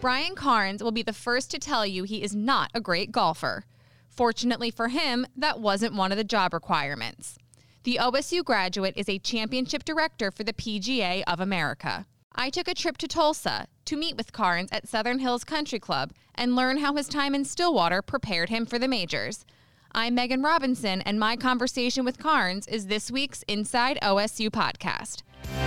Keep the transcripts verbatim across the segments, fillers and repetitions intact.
Brian Carnes will be the first to tell you he is not a great golfer. Fortunately for him, that wasn't one of the job requirements. The O S U graduate is a championship director for the P G A of America. I took a trip to Tulsa to meet with Carnes at Southern Hills Country Club and learn how his time in Stillwater prepared him for the majors. I'm Megan Robinson, and my conversation with Carnes is this week's Inside O S U podcast.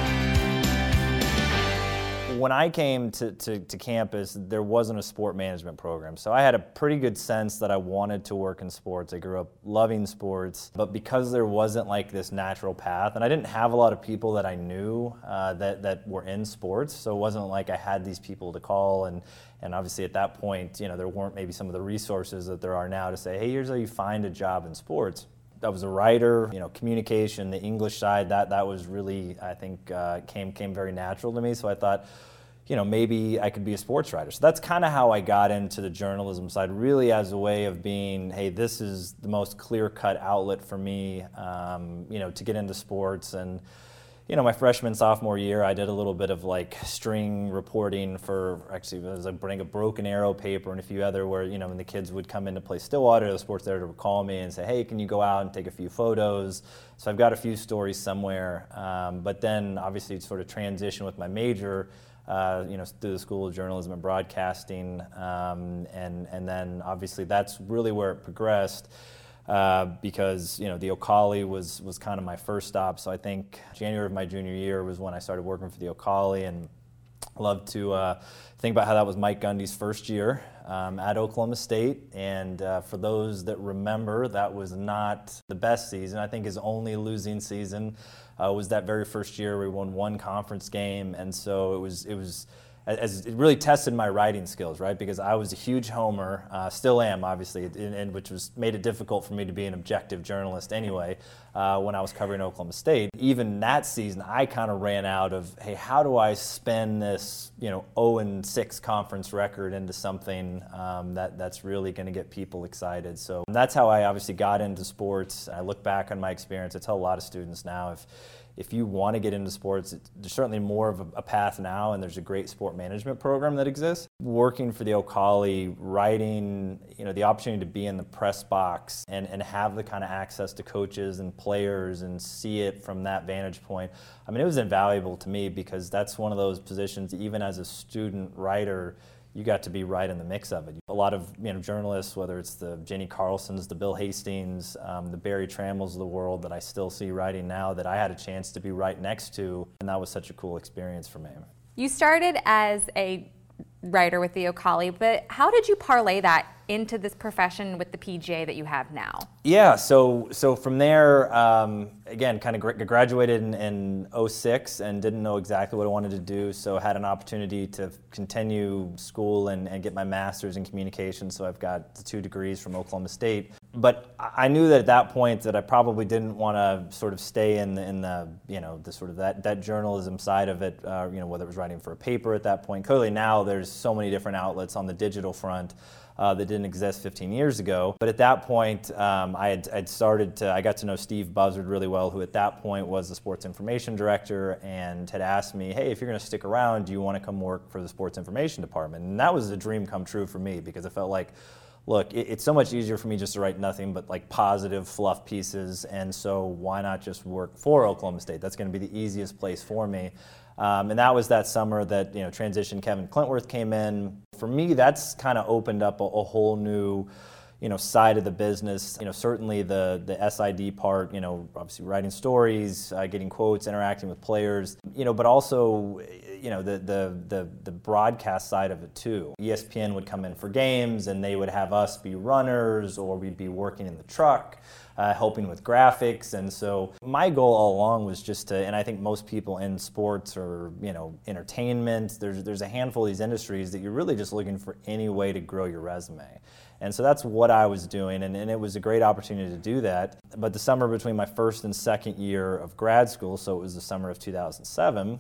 When I came to, to, to campus, there wasn't a sport management program. So I had a pretty good sense that I wanted to work in sports. I grew up loving sports, but because there wasn't like this natural path, and I didn't have a lot of people that I knew uh, that, that were in sports, so it wasn't like I had these people to call, and, and obviously at that point, you know, there weren't maybe some of the resources that there are now to say, hey, here's how you find a job in sports. I was a writer, you know, communication, the English side, that that was really, I think, uh, came came very natural to me. So I thought, you know, maybe I could be a sports writer. So that's kind of how I got into the journalism side, really as a way of being, hey, this is the most clear-cut outlet for me, um, you know, to get into sports. And, you know, my freshman, sophomore year, I did a little bit of like string reporting for, actually, it was like bring a Broken Arrow paper and a few other where, you know, when the kids would come in to play Stillwater, the sports editor would call me and say, hey, can you go out and take a few photos? So I've got a few stories somewhere. Um, but then obviously sort of transition with my major, uh, you know, through the School of Journalism and Broadcasting. Um, and, and then obviously that's really where it progressed. Uh, because, you know, the O'Colly was, was kind of my first stop. So I think January of my junior year was when I started working for the O'Colly, and I love to uh, think about how that was Mike Gundy's first year um, at Oklahoma State. And uh, for those that remember, that was not the best season. I think his only losing season uh, was that very first year where we won one conference game. And so it was, it was, as it really tested my writing skills, right? Because I was a huge homer, uh, still am, obviously, and, and which was made it difficult for me to be an objective journalist anyway uh, when I was covering Oklahoma State. Even that season, I kind of ran out of, hey, how do I spin this, you know, oh and six conference record into something um, that that's really going to get people excited? So that's how I obviously got into sports. I look back on my experience. I tell a lot of students now, if If you want to get into sports, there's certainly more of a path now, and there's a great sport management program that exists. Working for the O'Colly, writing, you know, the opportunity to be in the press box and, and have the kind of access to coaches and players and see it from that vantage point. I mean, it was invaluable to me because that's one of those positions, even as a student writer, you got to be right in the mix of it. A lot of, you know, journalists, whether it's the Jenny Carlsons, the Bill Hastings, um, the Barry Trammels of the world that I still see writing now, that I had a chance to be right next to, and that was such a cool experience for me. You started as a writer with the O'Colly, but how did you parlay that into this profession with the P G A that you have now? Yeah, so so from there, um, again, kind of gra- graduated in, in oh six and didn't know exactly what I wanted to do, so had an opportunity to continue school and, and get my master's in communication, so I've got the two degrees from Oklahoma State. But I knew that at that point that I probably didn't want to sort of stay in the, in the, you know, the sort of that, that journalism side of it, uh, you know, whether it was writing for a paper at that point. Clearly now there's so many different outlets on the digital front Uh, that didn't exist fifteen years ago. But at that point, um, I had I'd started to, I got to know Steve Buzzard really well, who at that point was the sports information director, and had asked me, hey, if you're going to stick around, do you want to come work for the sports information department? And that was a dream come true for me, because I felt like, look, it, it's so much easier for me just to write nothing but like positive fluff pieces, and so why not just work for Oklahoma State? That's going to be the easiest place for me. Um, and that was that summer that, you know, transition Kevin Clintworth came in. For me, that's kind of opened up a, a whole new, you know, side of the business. You know, certainly the the S I D part, you know, obviously writing stories, uh, getting quotes, interacting with players, you know, but also, you know, the, the the the broadcast side of it too. E S P N would come in for games, and they would have us be runners, or we'd be working in the truck, Uh, helping with graphics. And so my goal all along was just to, and I think most people in sports or, you know, entertainment, there's there's a handful of these industries that you're really just looking for any way to grow your resume. And so that's what I was doing, and, and it was a great opportunity to do that. But the summer between my first and second year of grad school, so it was the summer of two thousand seven,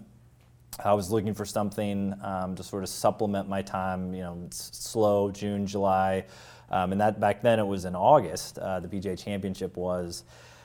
I was looking for something um, to sort of supplement my time, you know, it's slow, June, July. Um, and that back then it was in August, uh, the P G A Championship was.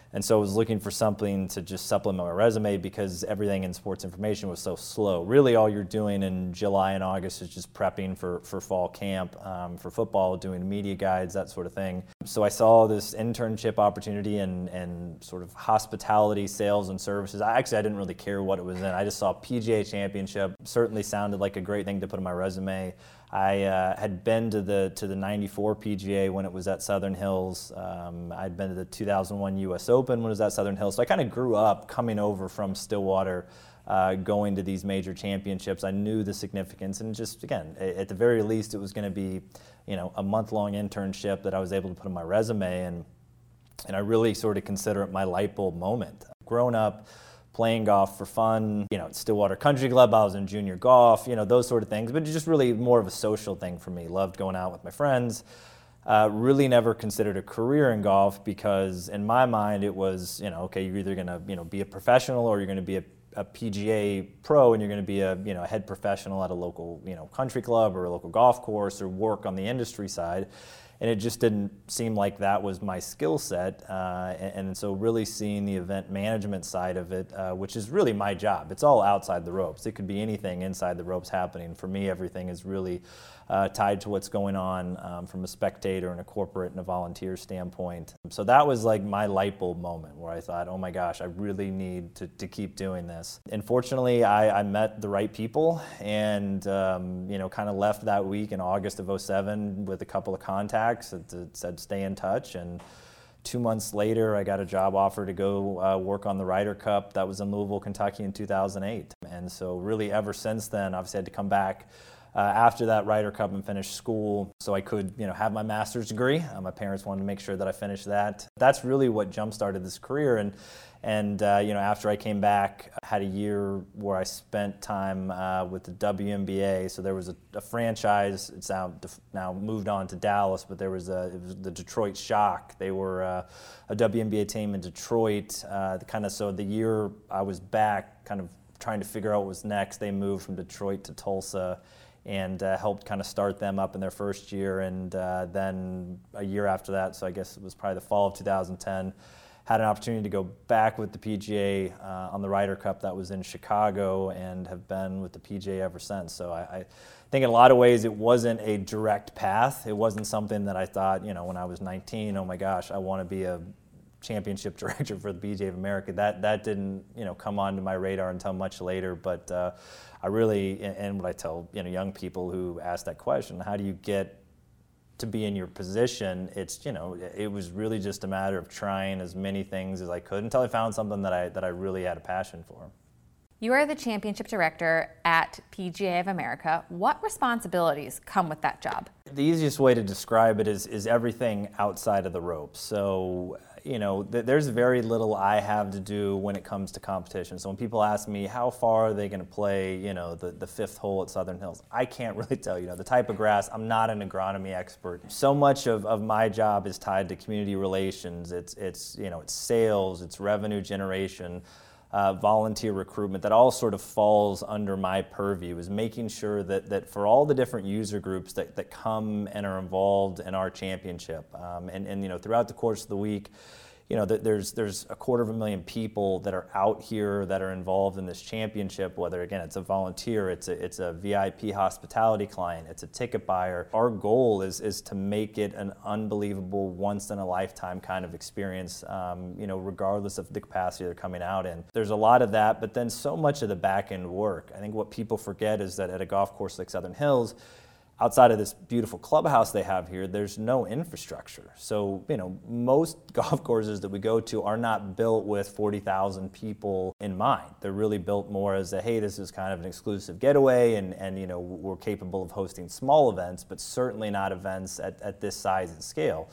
And so I was looking for something to just supplement my resume because everything in sports information was so slow. Really all you're doing in July and August is just prepping for, for fall camp, um, for football, doing media guides, that sort of thing. So I saw this internship opportunity and, and sort of hospitality, sales, and services. I actually I didn't really care what it was in. I just saw P G A Championship. Certainly sounded like a great thing to put on my resume. I uh, had been to the to the ninety-four P G A when it was at Southern Hills. Um, I'd been to the two thousand one U S Open when it was at Southern Hills. So I kind of grew up coming over from Stillwater, uh, going to these major championships. I knew the significance, and just again, at the very least, it was going to be, you know, a month-long internship that I was able to put on my resume, and and I really sort of consider it my light bulb moment. Growing up, playing golf for fun, you know, at Stillwater Country Club, I was in junior golf, you know, those sort of things, but just really more of a social thing for me. Loved going out with my friends. Uh, really never considered a career in golf because in my mind it was, you know, okay, you're either going to, you know, be a professional or you're going to be a, a P G A pro and you're going to be a, you know, a head professional at a local, you know, country club or a local golf course or work on the industry side. And it just didn't seem like that was my skill set. Uh, and, and so really seeing the event management side of it, uh, which is really my job. It's all outside the ropes. It could be anything inside the ropes happening. For me, everything is really uh, tied to what's going on um, from a spectator and a corporate and a volunteer standpoint. So that was like my light bulb moment where I thought, oh my gosh, I really need to, to keep doing this. And fortunately, I, I met the right people and, um, you know, kind of left that week in August of oh seven with a couple of contacts that said stay in touch. And two months later, I got a job offer to go uh, work on the Ryder Cup. That was in Louisville, Kentucky in two thousand eight. And so really ever since then, I've had to come back uh, after that Ryder Cup and finish school so I could, you know, have my master's degree. Uh, my parents wanted to make sure that I finished that. That's really what jump-started this career. And And, uh, you know, after I came back, I had a year where I spent time uh, with the W N B A. So there was a, a franchise. It's now now moved on to Dallas, but there was, a, it was the Detroit Shock. They were uh, a W N B A team in Detroit. Uh, kind of so the year I was back, kind of trying to figure out what was next, they moved from Detroit to Tulsa and uh, helped kind of start them up in their first year. And uh, then a year after that, so I guess it was probably the fall of two thousand ten, had an opportunity to go back with the P G A uh, on the Ryder Cup that was in Chicago and have been with the P G A ever since. So I, I think in a lot of ways it wasn't a direct path. It wasn't something that I thought, you know, when I was nineteen, oh my gosh, I want to be a championship director for the P G A of America. That that didn't, you know, come onto my radar until much later. But uh, I really, and what I tell, you know, young people who ask that question, how do you get to be in your position? It's, you know, it was really just a matter of trying as many things as I could until I found something that I that I really had a passion for. You are the championship director at P G A of America. What responsibilities come with that job? The easiest way to describe it is is everything outside of the ropes. So, you know, th- there's very little I have to do when it comes to competition. So when people ask me how far are they going to play, you know, the, the fifth hole at Southern Hills, I can't really tell you. You know, the type of grass, I'm not an agronomy expert. So much of, of my job is tied to community relations. It's, it's, you know, it's sales, it's revenue generation, uh, volunteer recruitment. That all sort of falls under my purview, is making sure that, that for all the different user groups that, that come and are involved in our championship, um, and, and, you know, throughout the course of the week, you know, there's there's a quarter of a million people that are out here that are involved in this championship, whether, again, it's a volunteer, it's a it's a V I P hospitality client, it's a ticket buyer. Our goal is is to make it an unbelievable, once-in-a-lifetime kind of experience, um, you know, regardless of the capacity they're coming out in. There's a lot of that, but then so much of the back-end work. I think what people forget is that at a golf course like Southern Hills, outside of this beautiful clubhouse they have here, there's no infrastructure. So, you know, most golf courses that we go to are not built with forty thousand people in mind. They're really built more as a, hey, this is kind of an exclusive getaway, and, and you know, we're capable of hosting small events, but certainly not events at, at this size and scale.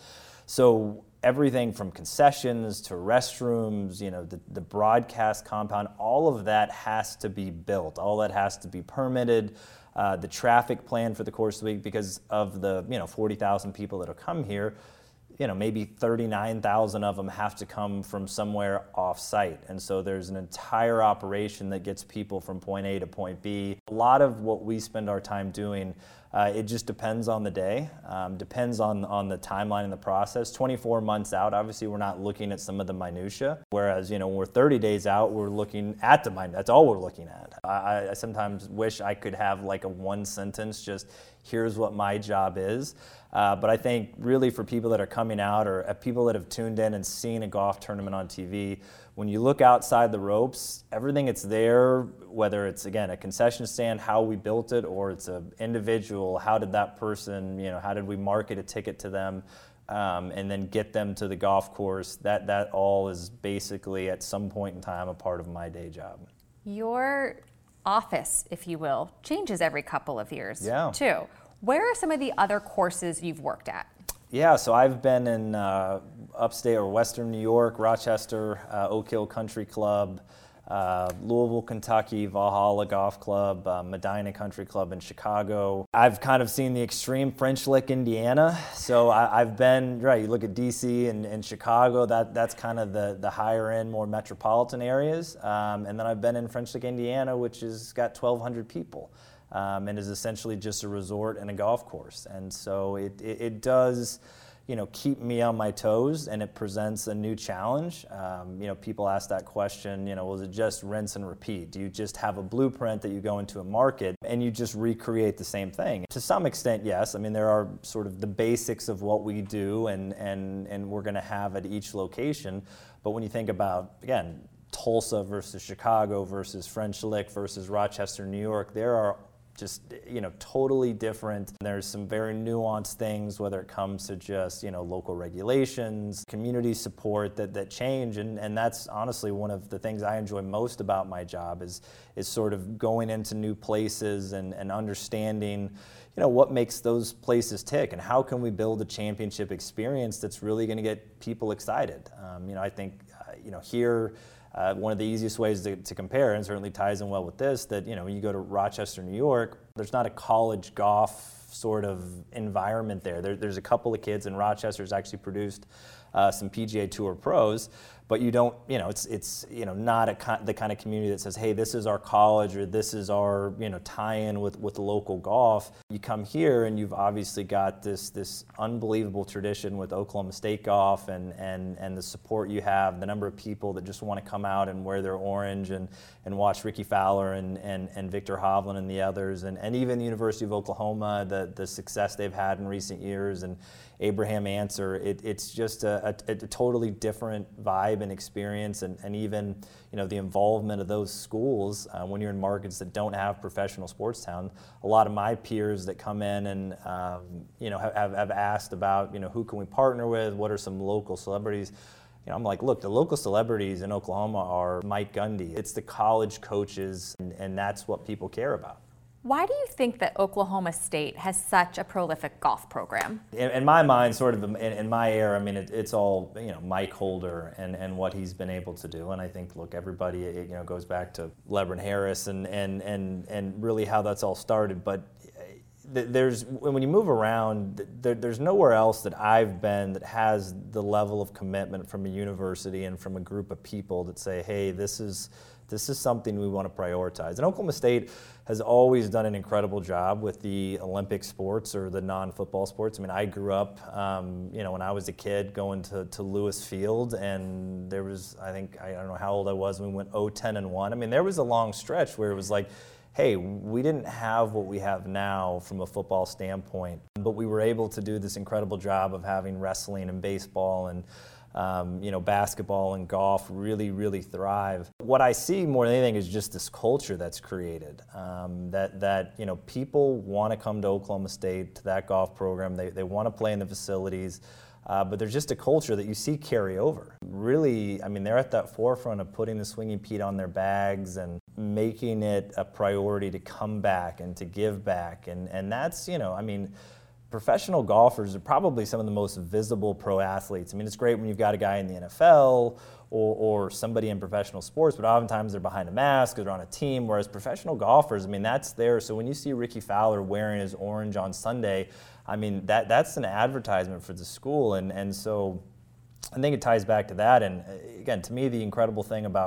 So everything from concessions to restrooms, you know, the, the broadcast compound, all of that has to be built. All that has to be permitted. Uh, the traffic plan for the course of the week, because of the, you know, forty thousand people that will come here, you know, maybe thirty-nine thousand of them have to come from somewhere off-site. And so there's an entire operation that gets people from point A to point B. A lot of what we spend our time doing Uh, it just depends on the day, um, depends on, on the timeline and the process. twenty-four months out, obviously we're not looking at some of the minutia, whereas, you know, when we're thirty days out, we're looking at the minutia. That's all we're looking at. I, I sometimes wish I could have like a one sentence, just here's what my job is. Uh, but I think really for people that are coming out or uh, people that have tuned in and seen a golf tournament on T V, when you look outside the ropes, everything that's there, whether it's, again, a concession stand, how we built it, or it's an individual, how did that person, you know, how did we market a ticket to them, um, and then get them to the golf course, that, that all is basically at some point in time a part of my day job. Your office, if you will, changes every couple of years, yeah. too. Where are some of the other courses you've worked at? Yeah, so I've been in uh, upstate or western New York, Rochester, uh, Oak Hill Country Club, uh, Louisville, Kentucky, Valhalla Golf Club, uh, Medina Country Club in Chicago. I've kind of seen the extreme French Lick, Indiana. So I, I've been, right, you look at D C and, and Chicago, that, that's kind of the, the higher end, more metropolitan areas. Um, and then I've been in French Lick, Indiana, which has got twelve hundred people. Um, and is essentially just a resort and a golf course. And so it, it, it does, you know, keep me on my toes, and it presents a new challenge. Um, you know, people ask that question, you know, was it just rinse and repeat? Do you just have a blueprint that you go into a market and you just recreate the same thing? To some extent, yes. I mean, there are sort of the basics of what we do and, and, and we're going to have at each location. But when you think about, again, Tulsa versus Chicago versus French Lick versus Rochester, New York, there are just, you know, totally different. There's some very nuanced things, whether it comes to just, you know, local regulations, community support that, that change. And, and that's honestly one of the things I enjoy most about my job is, is sort of going into new places and, and understanding, you know, what makes those places tick and how can we build a championship experience that's really going to get people excited. Um, you know, I think, uh, you know, here, Uh, one of the easiest ways to, to compare, and certainly ties in well with this, that, you know, when you go to Rochester, New York, there's not a college golf sort of environment there. there there's a couple of kids, and Rochester's actually produced uh, some P G A Tour pros, but you don't, you know, it's, it's you know, not a con- the kind of community that says, hey, this is our college or this is our, you know, tie-in with, with local golf. You come here and you've obviously got this this unbelievable tradition with Oklahoma State golf and, and, and the support you have, the number of people that just want to come out and wear their orange and, and watch Ricky Fowler and, and, and Victor Hovland and the others, and, and even the University of Oklahoma, the, the success they've had in recent years, and Abraham Answer. It, it's just a, a, a totally different vibe and experience, and, and even, you know, the involvement of those schools uh, when you're in markets that don't have professional sports town. A lot of my peers that come in and um, you know have, have asked about, you know, who can we partner with, what are some local celebrities. You know, I'm like, look, the local celebrities in Oklahoma are Mike Gundy. It's the college coaches, and, and that's what people care about. Why do you think that Oklahoma State has such a prolific golf program? In, in my mind, sort of in, in my era, I mean, it, it's all, you know, Mike Holder and, and what he's been able to do. And I think, look, everybody, it, you know, goes back to LeBron Harris and, and, and, and really how that's all started. But there's, when you move around, there, there's nowhere else that I've been that has the level of commitment from a university and from a group of people that say, hey, this is this is something we want to prioritize. And Oklahoma State has always done an incredible job with the Olympic sports or the non-football sports. I mean, I grew up, um, you know, when I was a kid going to, to Lewis Field, and there was, I think, I don't know how old I was when we went oh ten and one. I mean, there was a long stretch where it was like, hey, we didn't have what we have now from a football standpoint, but we were able to do this incredible job of having wrestling and baseball and um, you know, basketball and golf really, really thrive. What I see more than anything is just this culture that's created, um, that, that, you know, people want to come to Oklahoma State, to that golf program. They, they want to play in the facilities. Uh, but there's just a culture that you see carry over. Really, I mean, they're at that forefront of putting the Swinging Pete on their bags and making it a priority to come back and to give back. And, and that's, you know, I mean, professional golfers are probably some of the most visible pro athletes. I mean, it's great when you've got a guy in the N F L or, or somebody in professional sports, but oftentimes they're behind a mask or they're on a team, whereas professional golfers, I mean, that's there. So when you see Ricky Fowler wearing his orange on Sunday, I mean, that that's an advertisement for the school. And, and so I think it ties back to that. And again, to me, the incredible thing about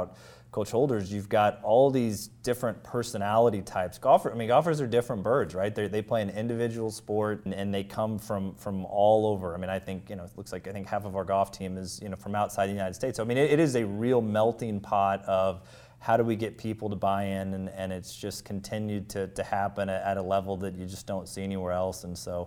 Coach Holder's, you've got all these different personality types. Golfer, I mean, golfers are different birds, right? They they play an individual sport, and, and they come from from all over. I mean, I think, you know, it looks like I think half of our golf team is, you know, from outside the United States. So I mean, it, it is a real melting pot of how do we get people to buy in, and, and it's just continued to to happen at, at a level that you just don't see anywhere else. And so,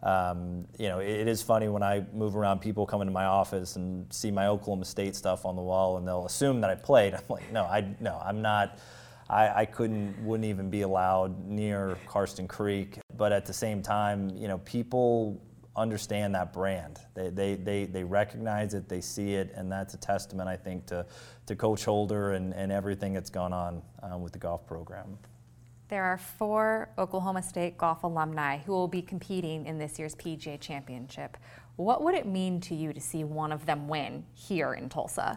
um, you know, it, it is funny when I move around, people come into my office and see my Oklahoma State stuff on the wall, and they'll assume that I played. I'm like, no, I no, I'm not. I, I couldn't, wouldn't even be allowed near Karsten Creek. But at the same time, you know, people understand that brand. They, they they they recognize it, they see it, and that's a testament, I think, to, to Coach Holder and, and everything that's gone on um, with the golf program. There are four Oklahoma State golf alumni who will be competing in this year's P G A Championship. What would it mean to you to see one of them win here in Tulsa?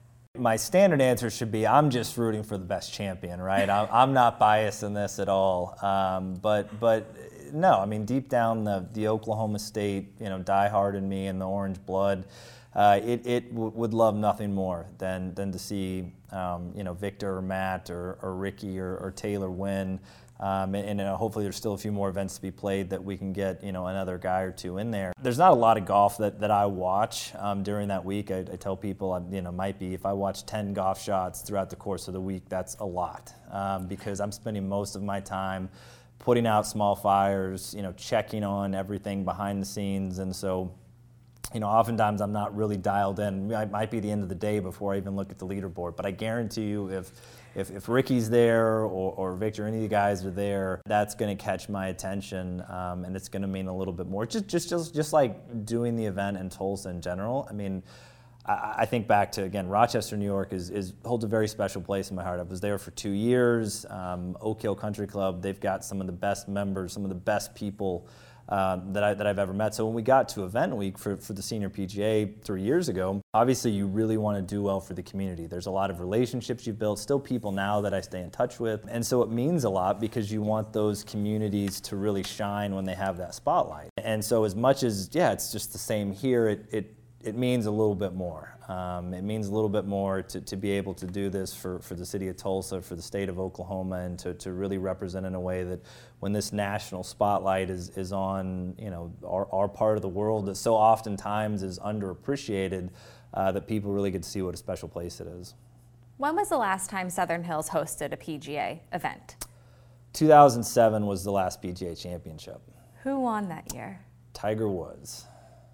My standard answer should be, I'm just rooting for the best champion, right? I'm, I'm not biased in this at all. Um, but but no, I mean, deep down, the the Oklahoma State, you know, diehard in me and the orange blood, uh, it it w- would love nothing more than than to see, um, you know, Victor or Matt or, or Ricky or, or Taylor win. Um, and, and uh, hopefully there's still a few more events to be played that we can get, you know, another guy or two in there. There's not a lot of golf that, that I watch um, during that week. I, I tell people, I, you know, might be if I watch ten golf shots throughout the course of the week, that's a lot um, because I'm spending most of my time putting out small fires, you know, checking on everything behind the scenes. And so, you know, oftentimes I'm not really dialed in. It might be the end of the day before I even look at the leaderboard. But I guarantee you if If, if Ricky's there or, or Victor, any of the guys are there, that's going to catch my attention, um, and it's going to mean a little bit more. Just, just, just, just like doing the event in Tulsa in general. I mean, I, I think back to, again, Rochester, New York is, is holds a very special place in my heart. I was there for two years. Um, Oak Hill Country Club, they've got some of the best members, some of the best people Um, that, I, that I've ever met. So when we got to event week for, for the senior P G A three years ago, obviously you really want to do well for the community. There's a lot of relationships you've built, still people now that I stay in touch with. And so it means a lot because you want those communities to really shine when they have that spotlight. And so as much as, yeah, it's just the same here, it, it, it means a little bit more. Um, it means a little bit more to, to be able to do this for, for the city of Tulsa, for the state of Oklahoma, and to, to really represent in a way that when this national spotlight is, is on, you know, our, our part of the world that so oftentimes is underappreciated, uh, that people really get to see what a special place it is. When was the last time Southern Hills hosted a P G A event? two thousand seven was the last P G A championship. Who won that year? Tiger Woods.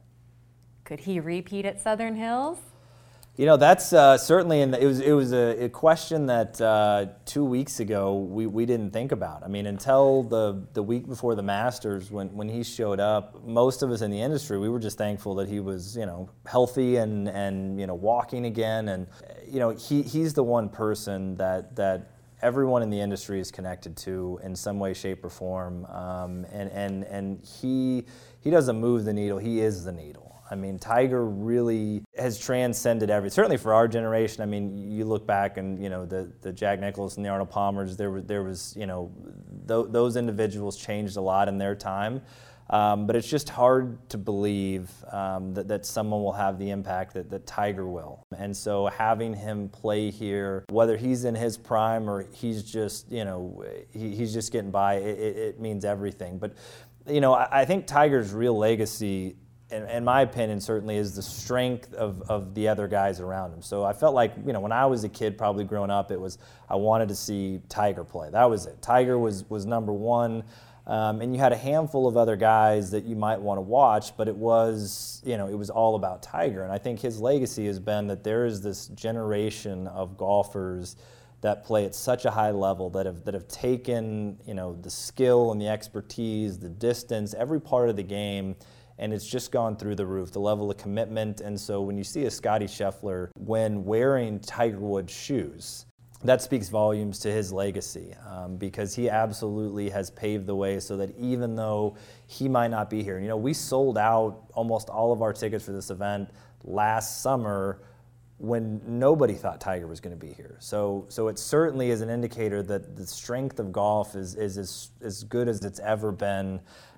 Could he repeat at Southern Hills? You know, that's uh, certainly, in the, it was it was a, a question that uh, two weeks ago we, we didn't think about. I mean, until the, the week before the Masters, when, when he showed up, most of us in the industry, we were just thankful that he was, you know, healthy and, and you know, walking again. And, you know, he he's the one person that that everyone in the industry is connected to in some way, shape, or form. Um, and, and, and he he doesn't move the needle, he is the needle. I mean, Tiger really has transcended everything. Certainly for our generation. I mean, you look back and, you know, the, the Jack Nicklaus and the Arnold Palmers, there was, there was you know, th- those individuals changed a lot in their time. Um, but it's just hard to believe um, that, that someone will have the impact that, that Tiger will. And so having him play here, whether he's in his prime or he's just, you know, he, he's just getting by, it, it, it means everything. But, you know, I, I think Tiger's real legacy, In, in my opinion, certainly is the strength of, of the other guys around him. So I felt like, you know, when I was a kid, probably growing up, it was, I wanted to see Tiger play. That was it. Tiger was, was number one. Um, and you had a handful of other guys that you might want to watch, but it was, you know, it was all about Tiger. And I think his legacy has been that there is this generation of golfers that play at such a high level, that have that have taken, you know, the skill and the expertise, the distance, every part of the game, and it's just gone through the roof, the level of commitment. And so when you see a Scottie Scheffler when wearing Tiger Woods shoes, that speaks volumes to his legacy, um, because he absolutely has paved the way so that even though he might not be here, you know, we sold out almost all of our tickets for this event last summer when nobody thought Tiger was going to be here. So so it certainly is an indicator that the strength of golf is, is as, as good as it's ever been.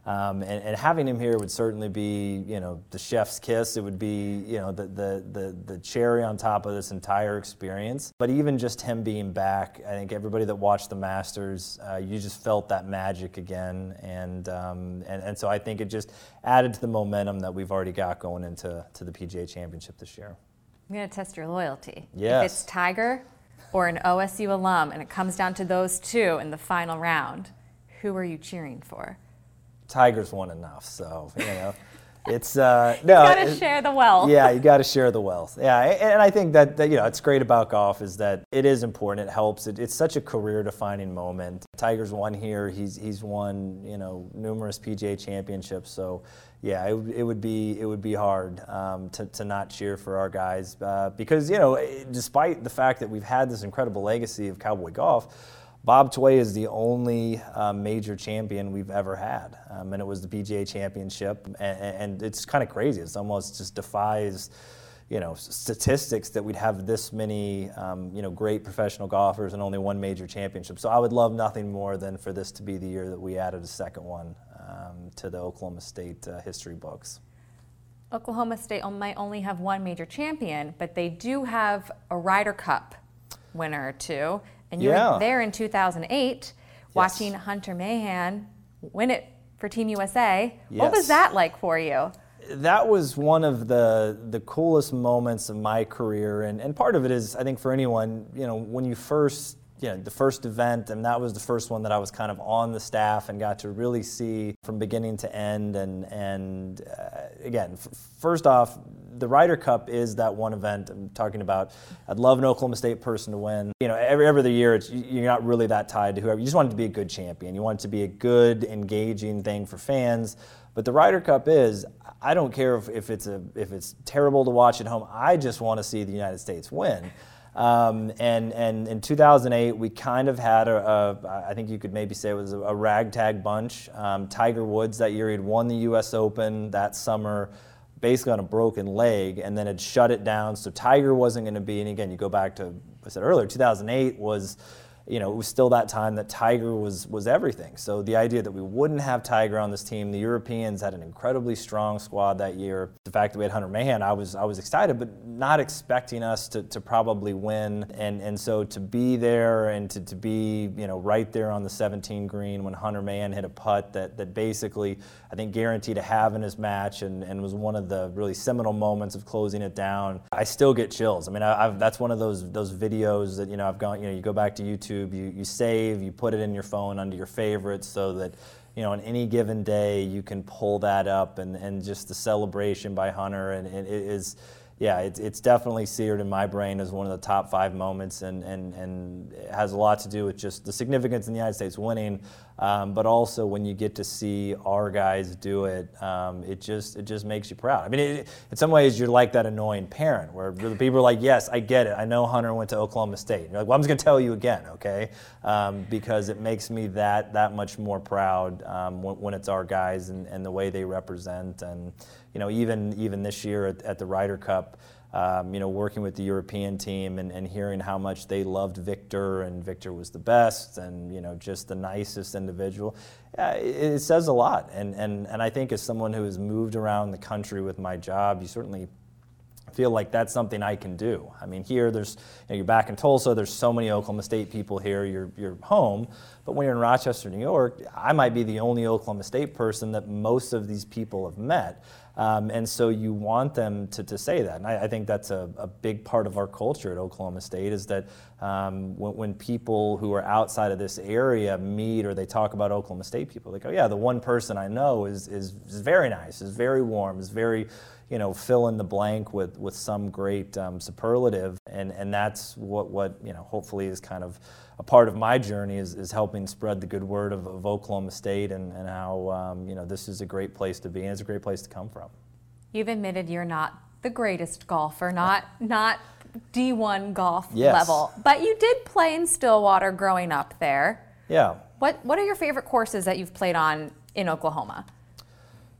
Um, and, and having him here would certainly be, you know, the chef's kiss. It would be, you know, the, the, the, the cherry on top of this entire experience. But even just him being back, I think everybody that watched the Masters, uh, you just felt that magic again. And, um, and and so I think it just added to the momentum that we've already got going into to the P G A Championship this year. I'm going to test your loyalty. Yes. If it's Tiger or an O S U alum and it comes down to those two in the final round, who are you cheering for? Tiger's won enough, so, you know, it's, uh, no. You gotta share the wealth. Yeah, you gotta share the wealth. Yeah, and I think that, that, you know, it's great about golf is that it is important, it helps. It, it's such a career-defining moment. Tiger's won here, he's he's won, you know, numerous P G A championships, so yeah, it, it would be it would be hard um, to, to not cheer for our guys uh, because, you know, despite the fact that we've had this incredible legacy of cowboy golf, Bob Tway is the only uh, major champion we've ever had, um, and it was the P G A Championship, and, and it's kind of crazy. It's almost just defies, you know, statistics that we'd have this many, um, you know, great professional golfers and only one major championship. So I would love nothing more than for this to be the year that we added a second one um, to the Oklahoma State uh, history books. Oklahoma State might only have one major champion, but they do have a Ryder Cup winner or two. And you yeah. were there in two thousand eight, yes. watching Hunter Mahan win it for Team U S A. Yes. What was that like for you? That was one of the the coolest moments of my career, and, and part of it is, I think for anyone, you know, when you first, you know, the first event, and that was the first one that I was kind of on the staff and got to really see from beginning to end, and and uh, again, f- first off, the Ryder Cup is that one event I'm talking about. I'd love an Oklahoma State person to win. You know, every every other year, it's, you're not really that tied to whoever. You just want it to be a good champion. You want it to be a good, engaging thing for fans. But the Ryder Cup is, I don't care if, if it's a if it's terrible to watch at home. I just want to see the United States win. Um, and and in two thousand eight, we kind of had a, a I think you could maybe say it was a, a ragtag bunch. Um, Tiger Woods that year, he'd won the U S Open that summer, basically on a broken leg, and then had shut it down. So Tiger wasn't going to be, and again, you go back to what I said earlier, two thousand eight was, you know, it was still that time that Tiger was was everything. So the idea that we wouldn't have Tiger on this team, the Europeans had an incredibly strong squad that year. The fact that we had Hunter Mahan, I was I was excited, but not expecting us to, to probably win. And and so to be there and to, to be, you know, right there on the seventeen green when Hunter Mahan hit a putt that that basically, I think, guaranteed a halve in his match, and, and was one of the really seminal moments of closing it down. I still get chills. I mean, I, I've, that's one of those those videos that, you know, I've gone, you know, you go back to YouTube, you, you save, you put it in your phone under your favorites so that, you know, on any given day you can pull that up, and, and just the celebration by Hunter, and, and it is, yeah, it's it's definitely seared in my brain as one of the top five moments, and, and, and it has a lot to do with just the significance in the United States winning, um, but also when you get to see our guys do it, um, it just it just makes you proud. I mean, it, in some ways you're like that annoying parent where the people are like, yes, I get it. I know Hunter went to Oklahoma State. You're like, well, I'm just going to tell you again, okay? Um, because it makes me that that much more proud um, when, when it's our guys and, and the way they represent. And you know, even even this year at, at the Ryder Cup, um, you know, working with the European team and, and hearing how much they loved Victor, and Victor was the best, and you know, just the nicest individual. Uh, it, it says a lot. And, and and I think as someone who has moved around the country with my job, you certainly feel like that's something I can do. I mean, here there's, you know, you're back in Tulsa, there's so many Oklahoma State people here, you're, you're home, but when you're in Rochester, New York, I might be the only Oklahoma State person that most of these people have met. Um, and so you want them to, to say that. And I, I think that's a, a big part of our culture at Oklahoma State is that um, when, when people who are outside of this area meet or they talk about Oklahoma State people, they go, yeah, the one person I know is, is, is very nice, is very warm, is very, you know, fill in the blank with, with some great um, superlative. And, and that's what, what, you know, hopefully is kind of a part of my journey is, is helping spread the good word of, of Oklahoma State and, and how, um, you know, this is a great place to be and it's a great place to come from. You've admitted you're not the greatest golfer, not not D one golf yes. level, but you did play in Stillwater growing up there. Yeah. What What are your favorite courses that you've played on in Oklahoma?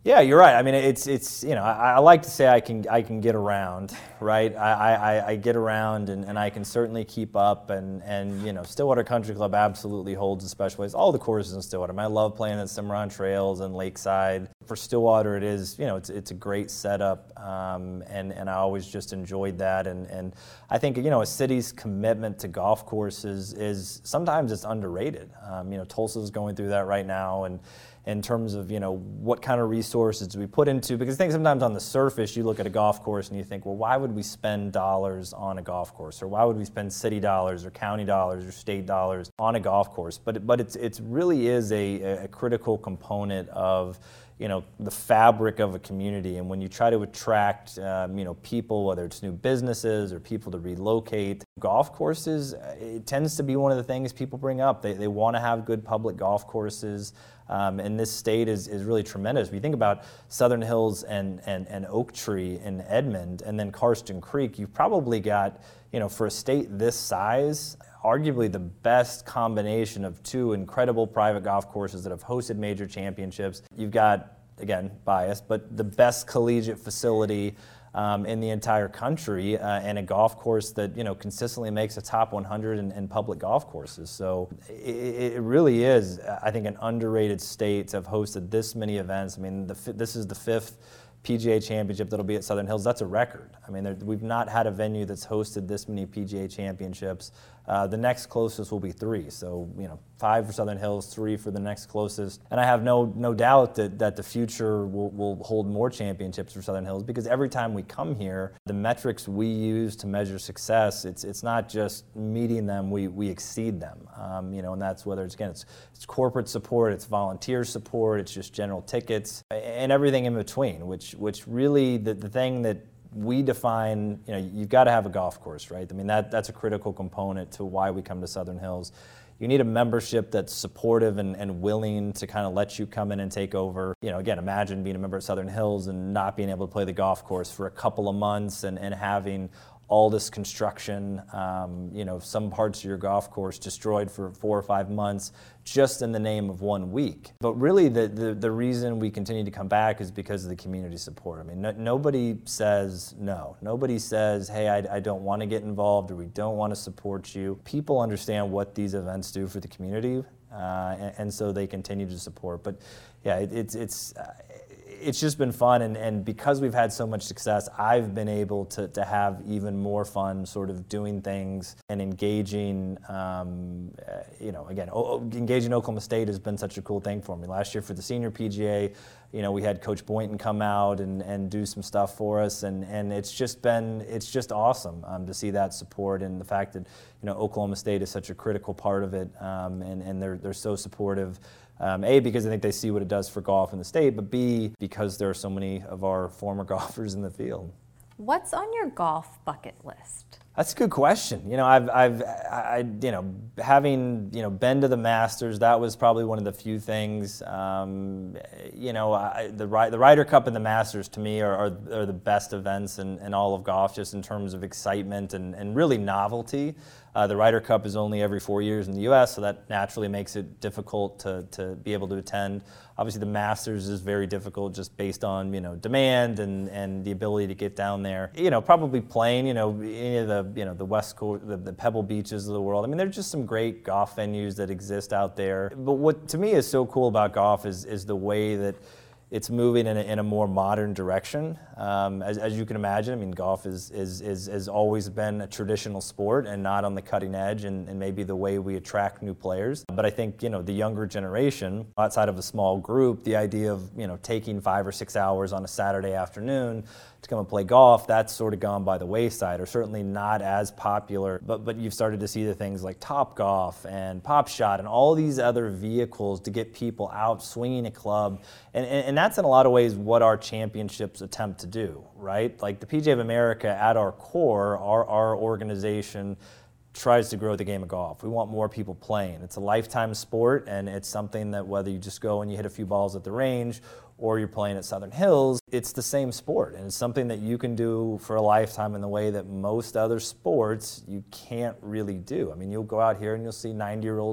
Yeah, you're right. I mean, it's it's you know, I, I like to say I can I can get around, right? I, I, I get around and, and I can certainly keep up, and, and you know, Stillwater Country Club absolutely holds a special place. All the courses in Stillwater. I mean, I love playing at Cimarron Trails and Lakeside. For Stillwater, it is you know it's it's a great setup, um, and and I always just enjoyed that. And, and I think you know a city's commitment to golf courses is sometimes it's underrated. Um, you know, Tulsa's going through that right now, and. In terms of, you know, what kind of resources do we put into, because I think sometimes on the surface you look at a golf course and you think, well, why would we spend dollars on a golf course, or why would we spend city dollars or county dollars or state dollars on a golf course? But but it's it's really is a, a critical component of, you know, the fabric of a community. And when you try to attract, um, you know, people, whether it's new businesses or people to relocate, golf courses, it tends to be one of the things people bring up. They they want to have good public golf courses. Um, and this state is, is really tremendous. If you think about Southern Hills and, and, and Oak Tree in Edmond, and then Karsten Creek, you've probably got, you know, for a state this size, arguably the best combination of two incredible private golf courses that have hosted major championships. You've got, again, bias, but the best collegiate facility Um, in the entire country, uh, and a golf course that you know consistently makes a top one hundred in, in public golf courses. So it, it really is, I think, an underrated state to have hosted this many events. I mean, the, this is the fifth P G A Championship that'll be at Southern Hills. That's a record. I mean, there, we've not had a venue that's hosted this many P G A Championships. Uh, the next closest will be three. So, you know, five for Southern Hills, three for the next closest. And I have no no doubt that, that the future will, will hold more championships for Southern Hills, because every time we come here, the metrics we use to measure success, it's it's not just meeting them, we, we exceed them. Um, you know, and that's whether it's, again, it's, it's corporate support, it's volunteer support, it's just general tickets, and everything in between, which, which really, the, the thing that we define, you know, you've got to have a golf course, right? I mean, that that's a critical component to why we come to Southern Hills. You need a membership that's supportive and, and willing to kind of let you come in and take over. You know, again, imagine being a member at Southern Hills and not being able to play the golf course for a couple of months, and, and having all this construction, um, you know, some parts of your golf course destroyed for four or five months just in the name of one week. But really the, the, the reason we continue to come back is because of the community support. I mean, no, nobody says no. Nobody says, hey, I, I don't want to get involved, or we don't want to support you. People understand what these events do for the community, uh, and, and so they continue to support. But yeah, it, it's, it's, uh, it's just been fun, and, and because we've had so much success, I've been able to, to have even more fun sort of doing things and engaging, um, uh, you know, again, o- engaging Oklahoma State has been such a cool thing for me. Last year for the senior P G A, you know, we had Coach Boynton come out and, and do some stuff for us, and, and it's just been, it's just awesome um, to see that support, and the fact that, you know, Oklahoma State is such a critical part of it, um, and, and they're, they're so supportive. Um, A, because I think they see what it does for golf in the state, but B, because there are so many of our former golfers in the field. What's on your golf bucket list? That's a good question. You know, I've, I've, I, you know, having, you know, been to the Masters, that was probably one of the few things. Um, you know, I, the the Ryder Cup and the Masters to me are, are, are the best events in, in all of golf, just in terms of excitement and, and really novelty. Uh, the Ryder Cup is only every four years in the U S, so that naturally makes it difficult to, to be able to attend. Obviously, the Masters is very difficult just based on, you know, demand and, and the ability to get down there. You know, probably playing, you know, any of the, you know, the West Coast, the, the Pebble Beaches of the world. I mean, there's just some great golf venues that exist out there. But what to me is so cool about golf is is the way that it's moving in a, in a more modern direction. Um, as, as you can imagine, I mean, golf is, is, is, has always been a traditional sport and not on the cutting edge, and, and maybe the way we attract new players. But I think, you know, the younger generation, outside of a small group, the idea of, you know, taking five or six hours on a Saturday afternoon to come and play golf, that's sort of gone by the wayside, or certainly not as popular. But but you've started to see the things like Topgolf and Pop Shot and all these other vehicles to get people out swinging a club. And, and, and that's in a lot of ways what our championships attempt to do, right? Like the P G A of America, at our core, our, our organization tries to grow the game of golf. We want more people playing. It's a lifetime sport, and it's something that whether you just go and you hit a few balls at the range or you're playing at Southern Hills, it's the same sport, and it's something that you can do for a lifetime in the way that most other sports you can't really do. I mean, you'll go out here and you'll see ninety-year-old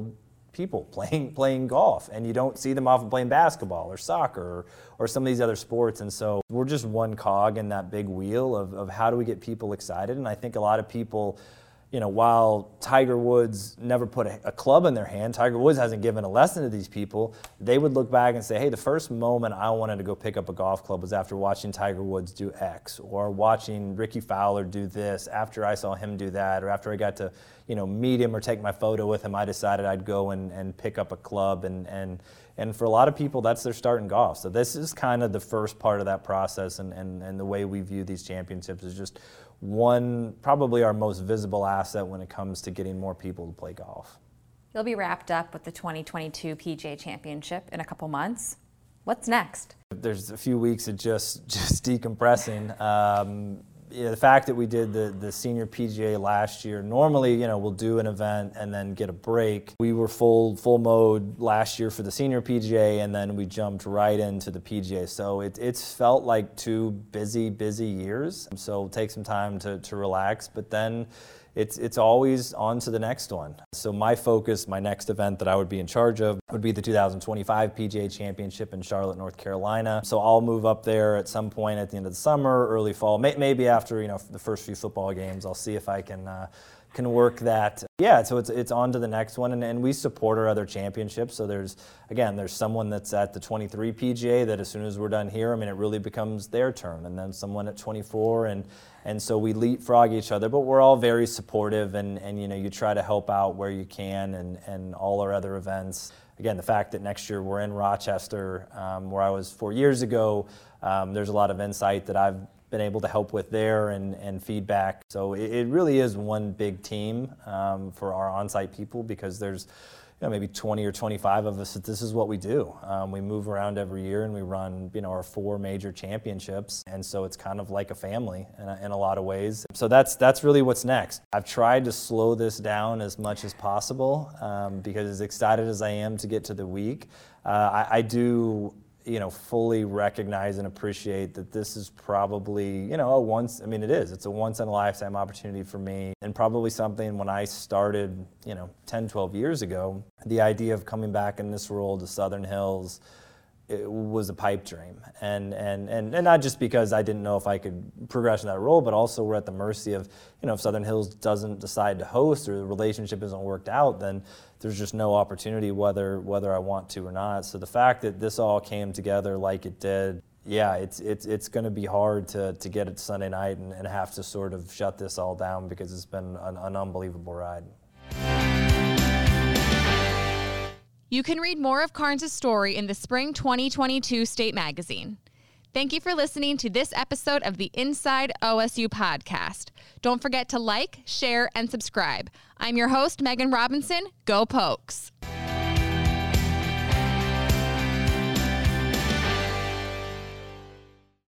people playing playing golf, and you don't see them often playing basketball or soccer or, or some of these other sports. And so we're just one cog in that big wheel of, of how do we get people excited. And I think a lot of people, you know, while Tiger Woods never put a, a club in their hand, Tiger Woods hasn't given a lesson to these people, they would look back and say, hey, the first moment I wanted to go pick up a golf club was after watching Tiger Woods do X, or watching Ricky Fowler do this, after I saw him do that, or after I got to, you know, meet him or take my photo with him, I decided I'd go and, and pick up a club. And, and, and for a lot of people, that's their start in golf. So this is kind of the first part of that process, and, and, and the way we view these championships is just one, probably our most visible asset when it comes to getting more people to play golf. You'll be wrapped up with the twenty twenty-two P G A Championship in a couple months. What's next? There's a few weeks of just just decompressing. Um, yeah, the fact that we did the, the senior P G A last year, normally, you know, we'll do an event and then get a break. We were full full mode last year for the senior P G A, and then we jumped right into the P G A. So it, it's felt like two busy, busy years. So take some time to, to relax, but then it's it's always on to the next one. So my focus, my next event that I would be in charge of would be the two thousand twenty-five P G A Championship in Charlotte, North Carolina. So I'll move up there at some point at the end of the summer, early fall, may, maybe after, you know, the first few football games. I'll see if I can uh, can work that. Yeah, so it's it's on to the next one, and, and we support our other championships. So there's, again, there's someone that's at the twenty-three P G A that as soon as we're done here, I mean, it really becomes their turn, and then someone at twenty-four, and and so we leapfrog each other, but we're all very supportive, and, and you know, you try to help out where you can, and, and all our other events. Again, the fact that next year we're in Rochester, um, where I was four years ago, um, there's a lot of insight that I've been able to help with there, and, and feedback. So it, it really is one big team um, for our on-site people, because there's, you know, maybe twenty or twenty-five of us that this is what we do. Um, we move around every year, and we run, you know, our four major championships, and so it's kind of like a family in a, in a lot of ways. So that's that's really what's next. I've tried to slow this down as much as possible, um, because as excited as I am to get to the week, uh, I, I do, you know, fully recognize and appreciate that this is probably, you know, a once, I mean, it is, it's a once in a lifetime opportunity for me, and probably something when I started, you know, ten, twelve years ago, the idea of coming back in this role to Southern Hills, it was a pipe dream. And, and, and, and not just because I didn't know if I could progress in that role, but also we're at the mercy of, you know, if Southern Hills doesn't decide to host, or the relationship isn't worked out, then there's just no opportunity whether whether I want to or not. So the fact that this all came together like it did, yeah, it's it's it's going to be hard to, to get it Sunday night and, and have to sort of shut this all down, because it's been an, an unbelievable ride. You can read more of Carnes' story in the Spring twenty twenty-two State Magazine. Thank you for listening to this episode of the Inside O S U podcast. Don't forget to like, share, and subscribe. I'm your host, Megan Robinson. Go Pokes!